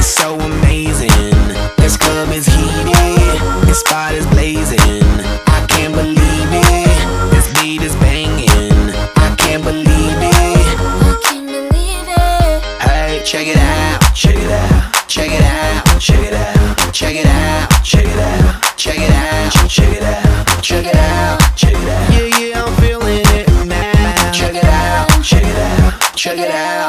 it's so amazing. This club is heated, this spot is blazing. I can't believe it, this beat is banging. I can't believe it, I can't believe it. hey, check it out, check it out, check it out, check it out, check it out, check it out, check it out, check it out, check it out, check it out. Yeah, yeah, I'm feeling it now. Check it out, check it out, check it out.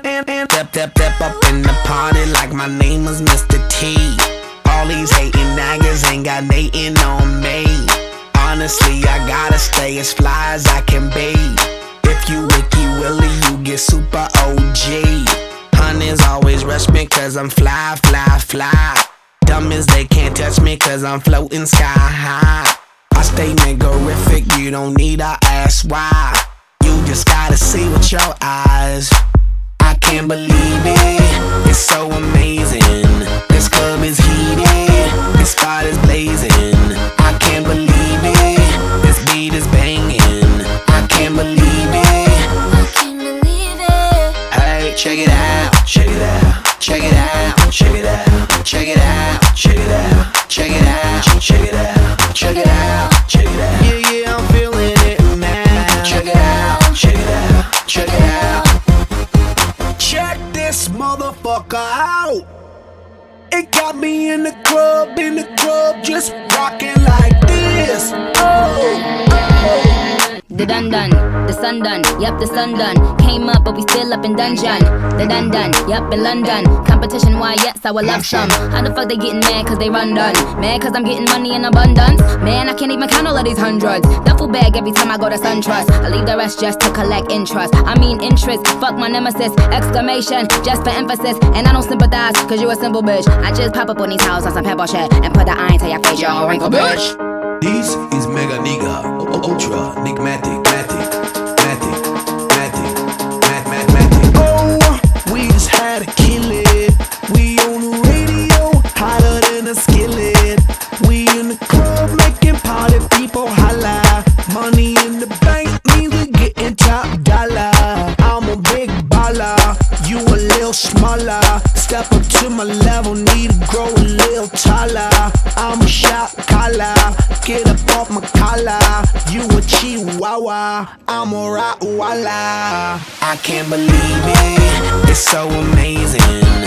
Step up in the party like my name was Mr. T. All these hating niggas ain't got nothing on me. Honestly, I gotta stay as fly as I can be. If you Wiki Willie, you get super OG. Honeys always rush me cause I'm fly, fly, fly. Dumb as they can't touch me cause I'm floating sky high. I stay niggerific, you don't need to ask why. You just gotta see with your eyes. I can't believe it, it's so amazing. This club is heated, this spot is blazing. I can't believe it, this beat is banging. I can't believe it, I can't believe it. hey, check it out, check it out, check it out, check it out, check it out, check it out, check it out, check it out, check it out, check it out. Yeah, yeah, I'm feeling it now. Check it out, check it out, check it out. Check this motherfucker out. It got me in the club, just rocking like this. Oh, oh. The done, the sun done, yup, the sun done. Came up, but we still up in dungeon. The done, yup, in London. Competition, why, yes, I would love some. How the fuck they getting mad cause they run done? Mad cause I'm getting money in abundance? Man, I can't even count all of these hundreds. Duffel bag every time I go to SunTrust. I leave the rest just to collect interest. I mean interest, fuck my nemesis. Exclamation, just for emphasis. And I don't sympathize cause you a simple bitch. I just pop up on these houses on some pebble shit and put the iron to your face, you a wrinkle bitch. This is Mega Nigga, Ultra, Nigmatic, Matic. Oh, we just had to kill it. We on the radio, hotter than a skillet. We in the club making party people holla. Money in the bank means we getting top dollar. I'm a big baller, you a little smaller. Step up to my level, need to grow a little taller. I'm a shot caller, get up off my collar. You a chihuahua, I'm a Rottweiler. I can't believe it, it's so amazing.